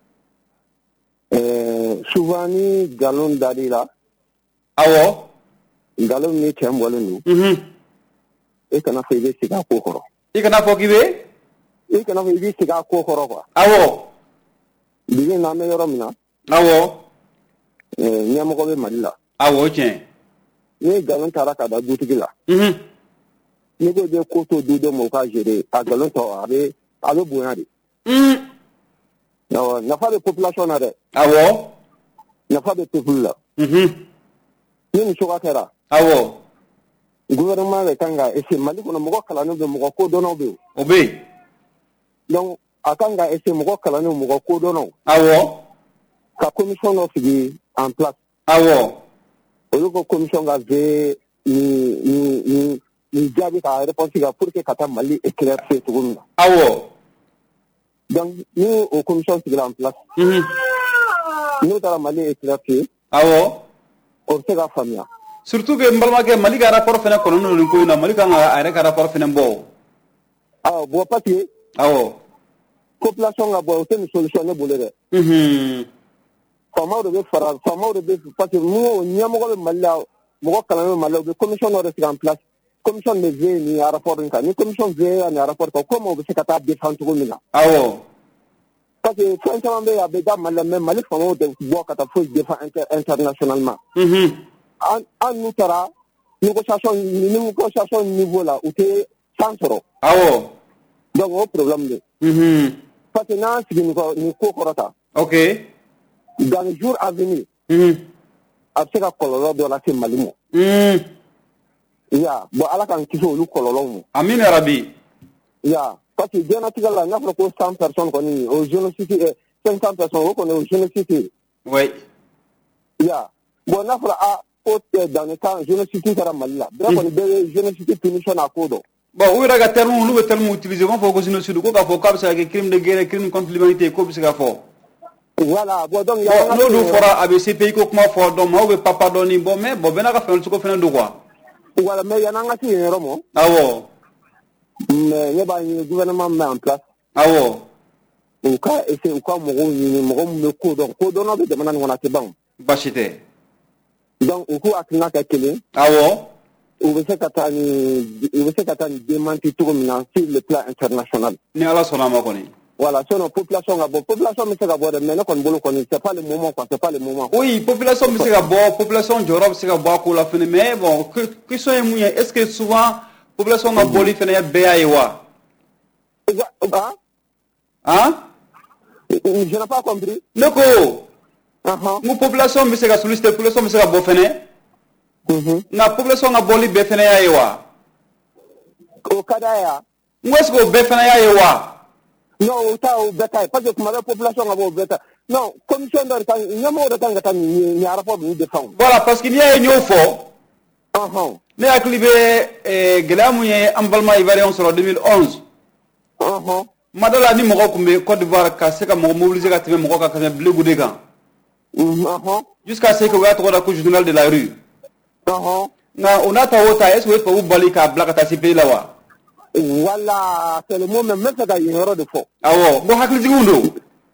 souvent ni nkalon dar'i la awɔ nkalon min cɛ bɔlen don e kana fɔ i bɛ segin a ko kɔrɔ i kana fɔ k'i bɛ i kana fɔ i bɛ segin a ko kɔrɔ quoi awɔ bi n'an bɛ yɔrɔ min na awɔ ɲɛmɔgɔ bɛ Mali la awɔ tiɲɛ ni nkalon taara ka da dutigi la ni ko bɛ ko to du dɔ ma o ka gérer a nkalon tɔ a bɛ a bɛ bonya de awɔ nafa bɛ population na dɛ awɔ nafa bɛ peuple la ni nin cogoya kɛra awɔ gouvernement bɛ kan ka essayer Mali kɔnɔ mɔgɔ kalannenw bɛ mɔgɔ kodɔnnaw bɛ yen o bɛ yen donc a kan ka essayer mɔgɔ kalannenw mɔgɔ kodɔnnaw awɔ ka commission dɔ sigi en place awɔ olu ko commission ka veiller ni ni ni ni jaabi ka réponse ka pour que ka taa Mali éclaircir cogo min na awɔ donc ni o commission sigila en place n'o taara Mali éclaircir awɔ o bɛ se ka faamuya surtout que n balimakɛ Mali ka rapport fɛnɛ kɔnɔnen don nin ko in na Mali kan ka a yɛrɛ ka rapport fɛnɛ bɔ awɔ bon parce que awɔ population ka bɔ o tɛ nin solution ne bolo dɛ faamaw de bɛ fara faamaw de bɛ parce que mun ɲɛmɔgɔ bɛ Mali la mɔgɔ kalannen bɛ Mali la u bɛ commission dɔ de sigi en place commission de veille ni rapport in kan ni commission veille ni rapport kan comment u bɛ se ka taa défendre cogo min na awɔ parce que fɛn caman bɛ yen a bɛ da Mali la mais Mali faamaw tɛ bɔ ka taa foyi défendre internationalement an an n'u taara négociation ni négociation niveau la u tɛ san sɔrɔ awɔ donc o problème de parce que n'an sigi nin ko kɔrɔ ta Ok. Dans les jours à venir, après la colère de la Malimo. Ya, bon, à la fin, qui sont le colon. Amin Arabi. Ya, parce que bien naturellement, il y a beaucoup cent personnes qu'on au génocide, cinq cents personnes qu'on est au génocide. Oui. Ya, bon, on a fait dans le temps génocide à Malila. Bien qu'on ait génocide punition à Kodo. Bon, oui, regarde, terme, nous, terme utilisé, on faut génocide, quoi, faut comme ça, crime de guerre, crime contre l'humanité, quoi, c'est fort. Voilà, bon, donc, il y a. Nous, nous, fera, avec ces pays, comment fort, donc, moi, on veut pas pardonner, bon, mais, bon, ben, on va faire ce qu'on fait de quoi. Voilà, mais il y en a un qui est Romo. Ah bon. Mais il y a un gouvernement mis en place. Ah bon. Au cas, et c'est au cas où on me court, donc, court, on a des demandes, on a des bancs. Bachité. Donc, au coup, à Kina Kakele. Ah bon. Où vous êtes à une demande tout sur le plan international. Ni ala sona ma koni. Voilà, c'est une population à bord. Population, mais c'est à bord, mais non, qu'on boule, c'est pas le moment, quoi, c'est pas le moment. Oui, population, mais c'est à bord, population, j'aurais, c'est à bord, qu'on l'a fait, mais bon, que, que soit mouillé, est-ce que souvent, population à bord, il fait un béa et wa? Hein? Hein? Je n'ai pas compris. Loko. Nous, population, mais c'est à solliciter, population, mais c'est à bord, fait. Na population à bord, il fait un et wa. Au Kadaya. Où est-ce que vous faites un et wa? Non, au tas au bétail, pas de la population à vos bétail. Non, commission de temps, il y a moins de temps que il y a un rapport de défense. Voilà, parce qu'il y a un nouveau fort. Mais à Clivé, Glamouye, Ambalma, Ivoirion sur deux mille onze. Madala ni moko kumbe Côte d'Ivoire ka seka mo mobiliser ka tebe moko ka ka bleu goudega. Jusqu'à ce que vous êtes trop journal de la rue. Na on a ta wota est-ce que vous bali ka black ta ci pays là wa. Voilà, c'est le mot même, même ça y a de faux. Ah ouais, bon, hakli zigundo.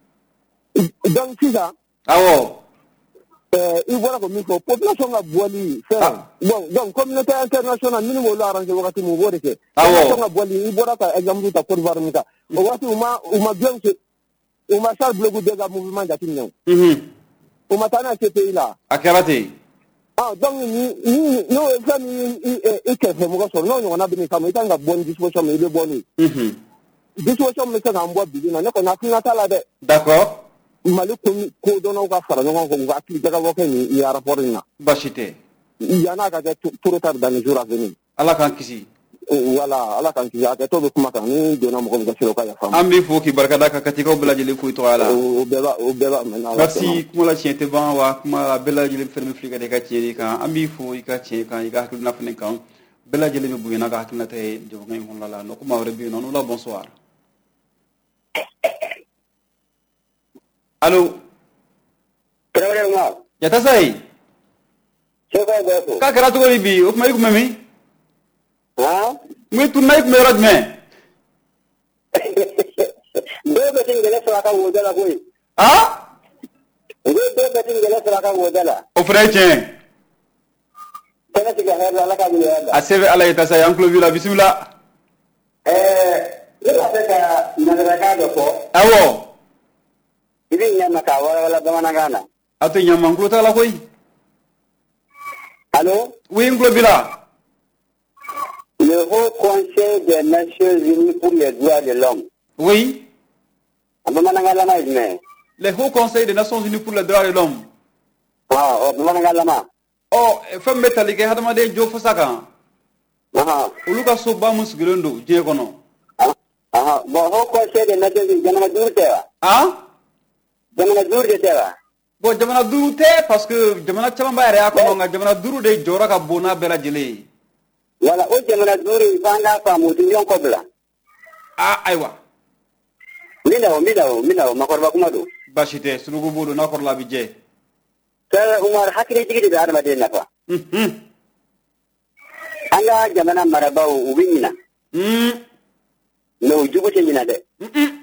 Donc, c'est ça. Ah ouais. Euh, il voit comme il faut, population a boili, bon, donc, communauté internationale, nous, nous, l'arranger, on va te mouvoir, que. Ah ouais. Population a boili, il voit qu'à exemple, ta Côte d'Ivoire, on va te, on m'a bien, on m'a chargé le goût de la mouvement d'Atignon. Hum. On m'a tanné à ce pays-là. À Karaté. Ah, donc, nous, nous, nous, il fait mon son, non, on a béni, ça me tient à bonne disposition, mais il est bonne. Hum. Disposition, mais c'est un bois de on a pris la table. D'accord. Il m'a dit qu'on donne au gars, on va appliquer la voie, il y a un rapport. Bachité. Il y en a qui ont tout retard dans les jours à venir. À la Kankisi. Voilà, à la Kankisi, à tout le matin, nous donnons mon gars sur le cas. Ambi Fouki, Barkadaka, Katika, Beladjele Fouitoala. Au Bela, au Bela, maintenant. Merci, Kumala Chienteban, Kuma, Beladjele Fermiflica de Kachirika, Ambi Fouika Cheka, Yaku Nafnekan, Beladjele Bouinaga, Nate, Jogan, Honala, Nokuma Rebino, Nula, bonsoir. Allô? Problema. Ya ta sai? Chega gato. Ka karatu ko libi, o mai kumemi? Ha? Mai tunai kumemi radme. Do betin gele sura ka wodala koi. Ha? Do do betin gele sura ka wodala. O frechen. Tena tiga herla la ka wodala. Aseve ala ya ta sai anklo vila bismillah. Eh, le la ka na ka do ko. Awo. Ini nyama ka wala wala gamana gana. Ato nyama nglo ta la koi. Allô? Oui, nglo bila. Le Haut Conseil des Nations Unies pour les droits de l'homme. Oui. Gamana gana na izme. Le Haut Conseil des Nations Unies pour les droits de l'homme. Ah, oh, gamana gana ma. Oh, femme metalike hadama de jo fosaka. Ah. Uluka so ba musgilondo je kono. Ah, bon Haut Conseil des Nations Unies gamana durte. Ah? Jamana duru de tera. Bon jamana duru te parce que jamana chamba ya ko nga jamana duru de jora ka bona bela jele. Wala o jamana duru fanga fa mutu yon kobla. Ah aywa. Mina o mina o mina o makorba kuma do. Bashite sunugo bodo na korla bi je. Sir Umar hakri tigi de arma de nafa. Mhm. Anga jamana maraba o ubinina. Mhm. No jubu chenjina de. Mhm.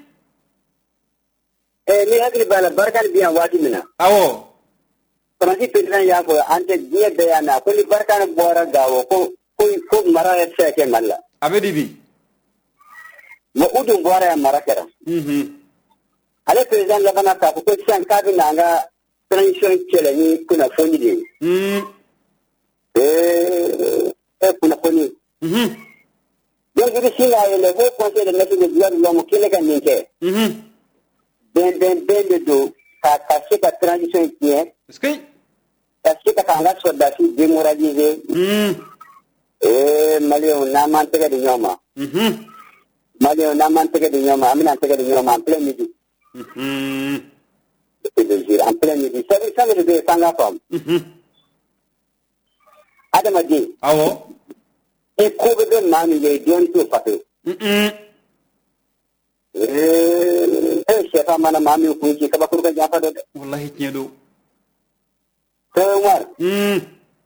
Eh, ni hakili bala barkan biya wati mina. Awo. Fransi president ya ko ante dia bayana ko ni barkan bora gawo ko ko ko mara ya seke malla. Abedi bi. Mo udu bora ya mara kara. Mhm. Ale president la bana ka ko san ka bi nanga transition chele ni kuna foni de. Mhm. Eh, eh kuna foni. Mhm. Donc il singa le Haut Conseil des Nations Unies de l'homme qui le kan ninke. Mhm. Ben ben ben de do ka ka se ka transition tiɲɛ est-ce que ka se ka k'an ka sɔrdasi démoraliser ee maliyɛnw n'an m'an tɛgɛ di ɲɔgɔn ma maliyɛnw n'an m'an tɛgɛ di ɲɔgɔn ma an bɛna an tɛgɛ di ɲɔgɔn ma en plein midi en plein midi sabu sabu de bɛ yen f'an ka faamu adamaden awɔ e ko bɛ kɛ maa min ye dɔɔnin t'o fa pewu ee e sɛfan mana maa min kun ci kabakuru ka janfa dɔ dɛ wallahi tiɲɛ don Omar, mm.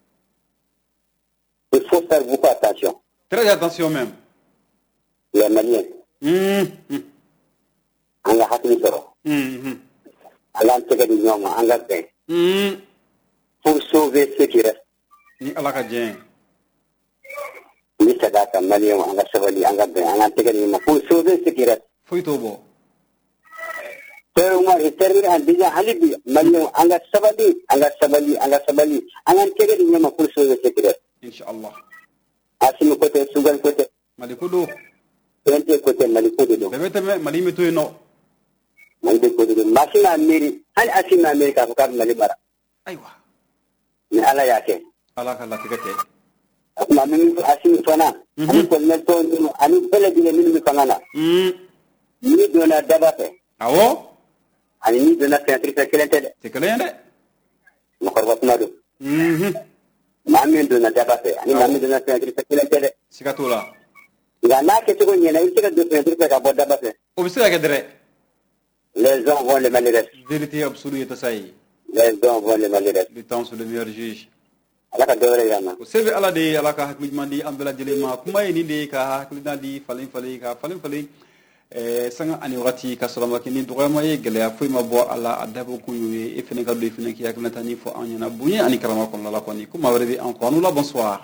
il faut faire beaucoup attention. Très attention même. Les Maliens. Mm. On a hakili sɔrɔ. Allah tɛgɛ di ɲɔgɔn ma, an ka bɛn. Pour sauver ceux qui restent. Ni Ala ka diɲɛ. N bɛ segin a kan Maliens an ka sabali, an ka bɛn, an ka tɛgɛ di ɲɔgɔn ma. Pour sauver ceux qui restent. Foyi t'o bɔ. Omar, il termine en disant Halibi, Maliens, an ka sabali, an ka sabali, an ka sabali, an ka tɛgɛ di ɲɔgɔn ma pour sauver ceux qui restent. Inch'Allah. Assimi côté, Sugal côté. Mali ko do. Tente côté, Mali ko do. Bɛɛ bɛ tɛmɛ Mali bɛ to yen nɔ. Mali bɛ ko do. Masina miiri, hali Assimi ma miiri k'a fɔ k'a bɛ Mali bara. Ayiwa. Ni Ala y'a kɛ. Ala ka latigɛ kɛ. O tuma min fɔ Assimi fana. Ani colonel tɔw ninnu ani bɛɛ lajɛlen minnu bɛ fanga na. Ni donna daba fɛ. Awɔ. Ani ni donna fɛntiri fɛ kelen tɛ dɛ. Tɛ kelen ye dɛ. Mɔgɔkɔrɔba kuma don. Maa min donna daba fɛ ani maa min donna fɛntiri fɛ kelen tɛ dɛ. Siga t'o la. Nka n'a kɛcogo ɲɛna i bɛ se ka don fɛntiri fɛ ka bɔ daba fɛ. O bɛ se ka kɛ dɛrɛ. Les hommes vont les malheureux. Vérité absolue est ça ye. Les hommes vont les malheureux. Le temps c'est le meilleur juge. Ala ka dɔ wɛrɛ yira n na. O se bɛ Ala de ye, Ala ka hakili ɲuman di an bɛɛ lajɛlen ma. Kuma ye nin de ye ka hakilina di falen falen ka falen falen. Sanga ani wagati ka sɔrɔ ma kɛ ni dɔgɔyama ye gɛlɛya foyi ma bɔ a la a dabɔ kun y'o ye e fɛnɛ ka don i fɛnɛ k'i hakilinata ni fɔ an ɲɛna bonya ani karama kɔnɔna la kɔni ko maa wɛrɛ bɛ an kɔ an la bonsoir.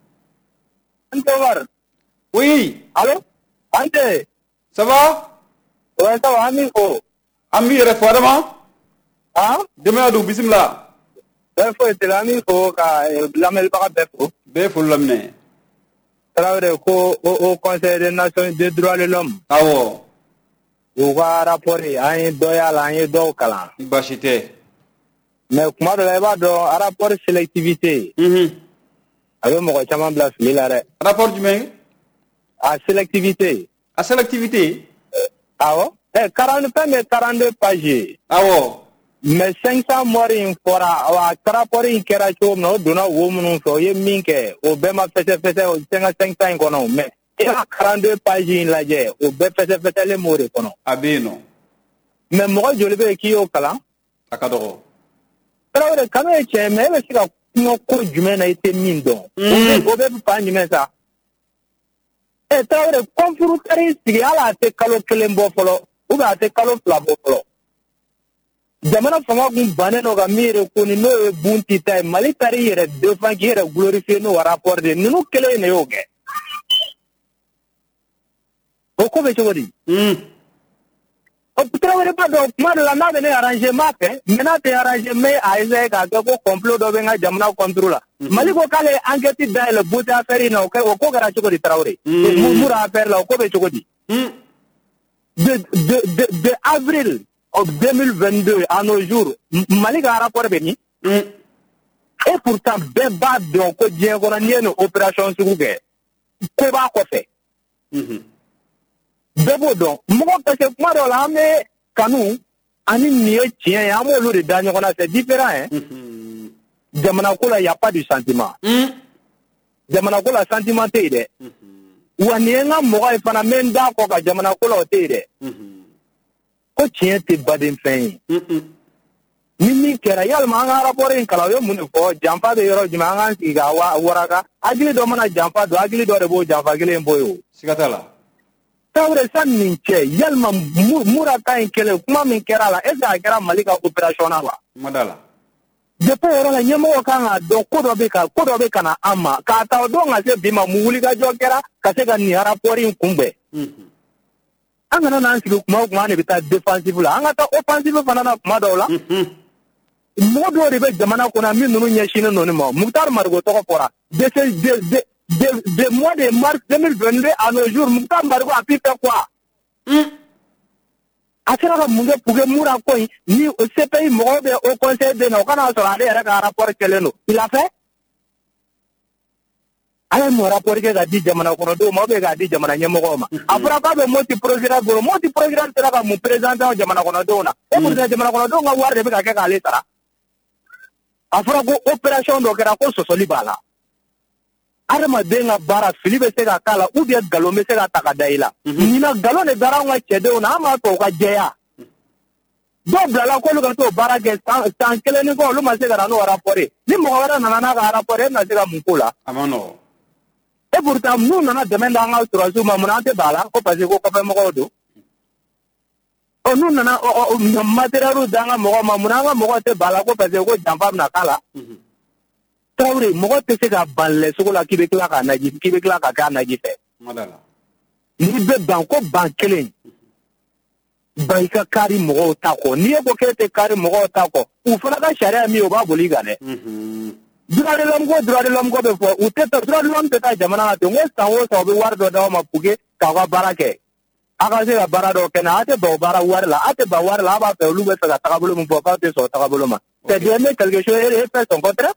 Ante Omar. Oui. Allô? Ante. Ça va? Ouais, ça va, ami ko. Ami yɛrɛ fɔ Adama? Ah? Denbaya don bisimila. Bɛɛ foyi tɛ la, ami ko ka lamɛnnibaga bɛɛ fo. Bɛɛ foli laminɛ. Tarawele ko au Conseil des Nations des droits de l'homme. Awɔ. U ka rapport an ye dɔ y'a la, an ye dɔw kalan. Baasi tɛ. Mais kuma dɔ la i b'a dɔn rapport sélectivité. Unhun. A bɛ mɔgɔ caman bila fili la dɛ. Rapport jumɛn? A sélectivité. A sélectivité? Awɔ. Eh, quarante, fɛn bɛ quarante-deux pages. Awɔ. Mais cinq cents morts in fɔra wa rapport in kɛra cogo min na o donna wo minnu fɛ o ye min kɛ o bɛɛ ma fɛsɛfɛsɛ o cinq cents in kɔnɔ mais i ka quarante-deux pages in lajɛ o bɛɛ fɛsɛfɛsɛlen m'o de kɔnɔ. A bɛ yen nɔ. Mais mɔgɔ joli bɛ yen k'i y'o kalan? A ka dɔgɔ. Tarawele kanu ye tiɲɛ mais e bɛ se ka kuma ko jumɛn na i tɛ min dɔn. O bɛ fan jumɛn sa? Eh Tarawele confort taar'i sigi hali a tɛ kalo kelen bɔ fɔlɔ ou bien a tɛ kalo fila bɔ fɔlɔ. Jamana fanga kun bannen don ka min reconu n'o ye Bunti ta ye Mali taar'i yɛrɛ défend k'i yɛrɛ glorifier n'o rapport de ye ninnu kelen de y'o kɛ. O ko bɛ cogo di? O Tarawele b'a dɔn kuma dɔ la n'a bɛ ne arranger m'a fɛ mais n'a tɛ arranger n bɛ a essayer k'a kɛ ko complot dɔ bɛ n ka jamana contre la. Mali ko k'ale ye enquête dayɛlɛ Bunti affaire in na o ko kɛra cogo di Tarawele? Mura affaire la o ko bɛ cogo di? De de de de avril en deux mille vingt-deux à nos jours Mali ka rapport bɛ min? Et pourtant bɛɛ b'a dɔn ko diɲɛ kɔnɔ n'i ye nin opération sugu kɛ ko b'a kɔfɛ. Bɛɛ b'o dɔn mɔgɔ parce que kuma dɔw la an bɛ kanu ani nin ye tiɲɛ ye an b'olu de da ɲɔgɔn na c'est différent hein. Jamana ko la y a pas de sentiment. Jamana ko la sentiment tɛ yen dɛ. Wa nin ye n ka mɔgɔ ye fana n bɛ n da kɔ ka jamana ko la o tɛ yen dɛ. Ko tiɲɛ tɛ baden fɛn ye. Ni min kɛra yalima an ka rapport in kalan o ye mun de fɔ janfa bɛ yɔrɔ jumɛn an k'an sigi ka waraka hakili dɔ mana janfa don hakili dɔ de b'o janfa kelen bɔ yen o. Siga t'a la. Tarawele sani nin cɛ yalima mura ta in kɛlen kuma min kɛra a la est ce que a kɛra Mali ka opération na wa? Ma da la. Depuis yɔrɔ la ɲɛmɔgɔ kan k'a dɔn ko dɔ bɛ ka ko dɔ bɛ ka na an ma k'a ta o don ka se bi ma mun wulikajɔ kɛra ka se ka nin rapport in kunbɛn. An kana n'an sigi kuma o kuma an de bɛ taa défensive la an ka taa offensive fana na kuma dɔw la. Mɔgɔ dɔw de bɛ jamana kɔnɔ min ninnu ɲɛsinnen don nin ma Muktar Marigo tɔgɔ fɔra de de de de de mois de mars deux mille vingt-deux à nos jours Muktar Marigo a pu faire quoi? sera ka mun kɛ pour que Moura ko in ni C P I mɔgɔw bɛ au conseil de na o kana sɔrɔ ale yɛrɛ ka rapport kɛlen don il a fait ale mo rapport kɛ ka di jamana kɔnɔdenw ma ou bien ka di jamana ɲɛmɔgɔw ma a fɔra k'a bɛ moti procureur bolo moti procureur sera ka mun présentant jamana kɔnɔdenw na e pour que jamana kɔnɔdenw ka wari de bɛ ka kɛ k'ale sara a fɔra ko opération dɔ kɛra ko sɔsɔli b'a la adamaden ka baara fili bɛ se ka k'a la ou bien galon bɛ se ka ta ka da i la ɲinan galon de dara anw ka cɛdenw na an b'a to u ka jɛya dɔw bilala k'olu ka t'o baara kɛ san kelen ni kɔ olu ma se ka na n'o rapport ye ni mɔgɔ wɛrɛ nana n'a ka rapport ye e bɛna se ka mun k'o la a ma nɔgɔn et pourtant n'u nana dɛmɛ d'an ka sɔrɔsiw ma mun an tɛ b'a la ko parce que ko kɔfɛmɔgɔw don ɔ n'u nana matériel d'an ka mɔgɔw ma mun an ka mɔgɔw tɛ b'a la ko parce que ko janfa bɛna k'a la Traoré mɔgɔ tɛ se ka ban lɛsogo la k'i bɛ tila k'a naji k'i bɛ tila ka k'a naji fɛ n'i bɛ ban ko ban kelen ban i ka kari mɔgɔw ta kɔ n'i ye ko k'e tɛ kari mɔgɔw ta kɔ u fana ka sariya min ye o b'a boli i kan dɛ droit de l'homme ko droit de l'homme ko bɛ fɔ u tɛ taa droit de l'homme tɛ taa jamana na ten n ko san o san u bɛ wari dɔ d'aw ma pour que k'aw ka baara kɛ a ka se ka baara dɔw kɛ na a tɛ ban o baara wari la a tɛ ban wari la a b'a fɛ olu bɛ fɛ ka tagabolo min fɔ k'aw tɛ sɔn tagabolo ma c'est bien mais quelque chose et fait son contraire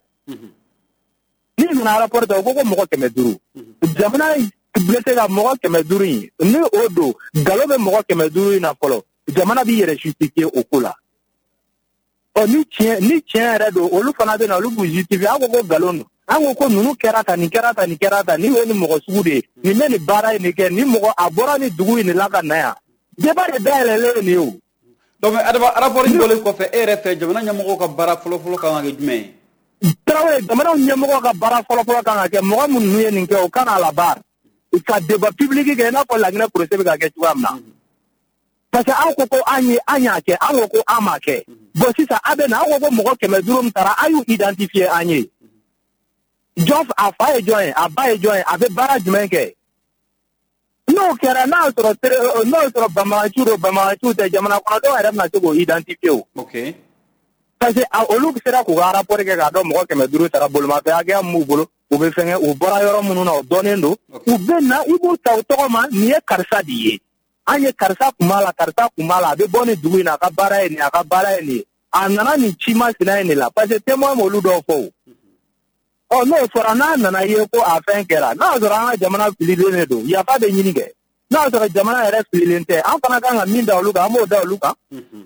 ni nana rapport ta o ko ko mɔgɔ kɛmɛ duuru jamana bɛ se ka mɔgɔ kɛmɛ duuru in ni o don nkalon bɛ mɔgɔ kɛmɛ duuru in na fɔlɔ jamana b'i yɛrɛ justifier o ko la ɔ ni tiɲɛ ni tiɲɛ yɛrɛ don olu fana bɛ na olu b'u justifier an ko ko nkalon don an ko ko ninnu kɛra tan nin kɛra tan nin kɛra tan nin ye nin mɔgɔ sugu de ye nin bɛ nin baara in de kɛ nin mɔgɔ a bɔra nin dugu in de la ka na yan débat de dayɛlɛlen ye nin ye o. donc adama rapport in bɔlen kɔfɛ e yɛrɛ fɛ jamana ɲɛmɔgɔw ka baara fɔlɔ-fɔlɔ kan ka kɛ jumɛn ye. Traoré jamana ɲɛmɔgɔ ka baara fɔlɔ-fɔlɔ kan ka kɛ mɔgɔ minnu ye nin kɛ o kan à la barre ka débat public kɛ i n'a fɔ Laginɛ procès bɛ ka kɛ cogoya min na parce que an ko ko an ye an y'a kɛ an ko ko an m'a kɛ bon sisan a bɛ na an ko ko mɔgɔ kɛmɛ duuru min taara an y'u identifier an ye jɔn a fa ye jɔn ye a ba ye jɔn ye a bɛ baara jumɛn kɛ n'o kɛra n'a sɔrɔ n'o sɔrɔ banbaganciw don banbaganciw tɛ jamana kɔnɔdenw yɛrɛ bɛna se k'o identifier o. ok. parce que olu sera k'u ka rapport kɛ k'a dɔn mɔgɔ kɛmɛ duuru taara bolimafɛn hakɛya min b'u bolo u bɛ fɛngɛ u bɔra yɔrɔ minnu na o dɔnnen don u bɛ na i b'u ta u tɔgɔ ma nin ye karisa de ye an ye karisa kun b'a la karisa kun b'a la a bɛ bɔ nin dugu in na a ka baara ye nin a ka baara ye nin ye a nana nin ci masina ye nin la parce que témoin m'olu dɔw fɔ o ɔ n'o fɔra n'a nana ye ko a fɛn kɛra n'a sɔrɔ an ka jamana fililen de don yafa bɛ ɲini kɛ n'a sɔrɔ jamana yɛrɛ fililen tɛ an fana kan ka min da olu kan an b'o da olu kan.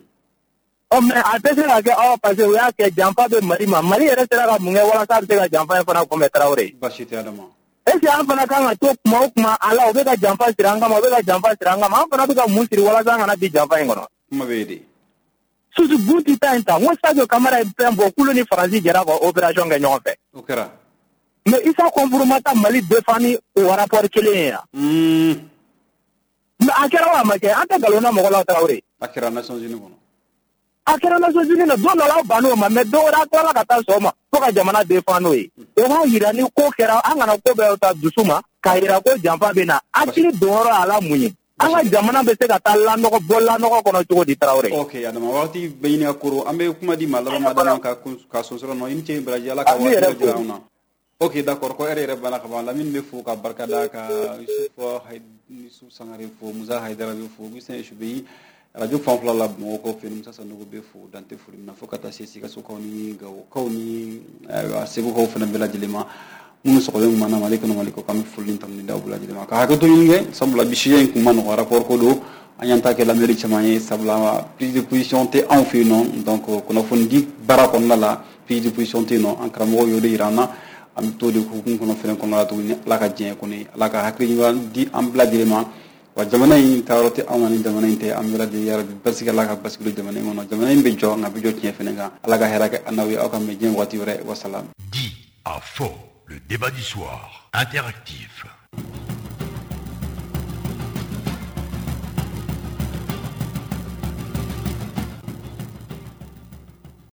ɔ mɛ a tɛ se ka kɛ ɔ parce que u y'a kɛ janfa bɛ Mali ma Mali yɛrɛ sera ka mun kɛ walasa a bɛ se ka janfa in fana kunbɛn Traoré. baasi tɛ Adama. est ce que an fana kan ka to kuma o kuma a la u bɛ ka janfa siri an kama u bɛ ka janfa siri an kama an fana bɛ ka mun siri walasa an kana bi janfa in kɔnɔ. kuma bɛ yen de. surtout Bunti ta in ta n ko Sadio Kamara ye fɛn bɔ kulu ni Faransi jɛra ka opération kɛ ɲɔgɔn fɛ. o kɛra. mais Issa Kɔnfuru ma taa Mali défend ni o rapport kelen ye yan. mais a kɛra wa a ma kɛ an tɛ nkalon da mɔgɔ la Traoré. a kɛra Nations Unies kɔnɔ. a kɛra Nations Unies na don dɔ la aw bann'o ma mais don wɛrɛ a tilala ka taa sɔn o ma fo ka jamana défend n'o ye. o b'a yira ni ko kɛra an kana ko bɛɛ ta dusu ma k'a yira ko janfa bɛ na hakili donyɔrɔ y'a la mun ye. an ka jamana bɛ se ka taa lanɔgɔ bɔ lanɔgɔ kɔnɔ cogo di Traoré. ok Adama waati bɛ ɲini ka koro an bɛ kuma di maa laban ma dama ka ka sonsɔrɔ nɔ i ni ce baraji ala ka waati dɔ jira an na. ok d'accord ko yɛrɛ yɛrɛ bala ka ban Lamine bɛ fo ka barika da ka Yusufa Yusufu Sangare fo Musa Haidara bɛ fo Guisen Subeyi radio fan fila la mɔgɔw kɔ fɛ Musa Sanogo bɛ fo Dante Foli na fo ka taa se Sikasokaw ni Gawokaw ni Segukaw fana bɛɛ lajɛlen ma minnu sɔgɔlen ɲuman na Mali kɔnɔ Mali kɔ k'an bɛ foli ni tanuni d'aw bɛɛ lajɛlen ma ka hakɛto ɲini kɛ sabula bi sujet in kun ma nɔgɔ rapport ko don an y'an ta kɛ lamɛnni caman ye sabula prise de position tɛ anw fɛ yen nɔ donc kunnafoni di baara kɔnɔna la prise de position tɛ yen nɔ an karamɔgɔw y'o de yira an na an bɛ to de hukumu kɔnɔ fɛnɛ kɔnɔ la tuguni ala ka diɲɛ kɔni ala ka hakili ɲuman di an bɛɛ lajɛlen ma wa jamana in taayɔrɔ tɛ anw na ni jamana in tɛ an bɛɛ lajɛlen yarabi basigi ala ka basigi jamana in kɔnɔ jamana in bɛ jɔ nka bɛ jɔ tiɲɛ fɛnɛ kan ala ka hɛrɛ kɛ an n'aw ye aw ka mɛn diɲɛ waati wɛrɛ wasalam. Dit à faux, le débat du soir, interactif.